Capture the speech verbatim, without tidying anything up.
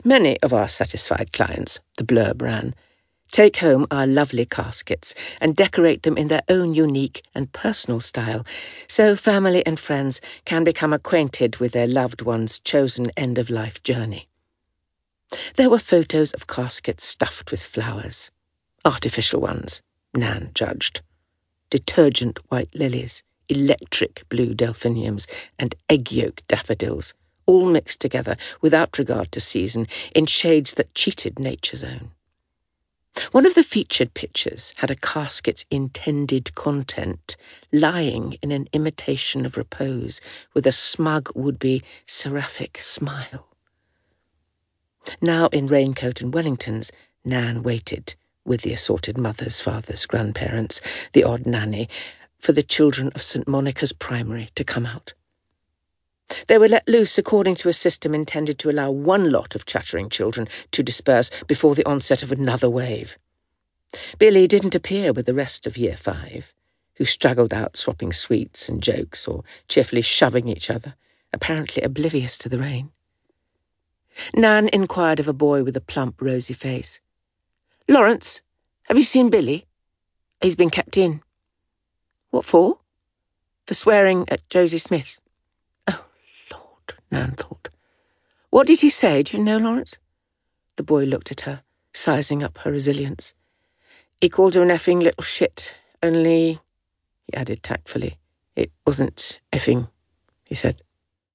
Many of our satisfied clients, the blurb ran, take home our lovely caskets and decorate them in their own unique and personal style, so family and friends can become acquainted with their loved one's chosen end-of-life journey. There were photos of caskets stuffed with flowers. Artificial ones, Nan judged. Detergent white lilies, electric blue delphiniums, and egg-yolk daffodils, all mixed together without regard to season in shades that cheated nature's own. One of the featured pictures had a casket's intended content lying in an imitation of repose with a smug would-be seraphic smile. Now in raincoat and Wellingtons, Nan waited, with the assorted mothers, fathers, grandparents, the odd nanny, for the children of Saint Monica's Primary to come out. They were let loose according to a system intended to allow one lot of chattering children to disperse before the onset of another wave. Billy didn't appear with the rest of Year Five, who straggled out swapping sweets and jokes or cheerfully shoving each other, apparently oblivious to the rain. Nan inquired of a boy with a plump, rosy face. "Lawrence, have you seen Billy? He's been kept in." "What for?" "For swearing at Josie Smith." "Oh, Lord," Nan thought. "What did he say, do you know, Lawrence?" The boy looked at her, sizing up her resilience. "He called her an effing little shit, only," he added tactfully, "it wasn't effing," he said.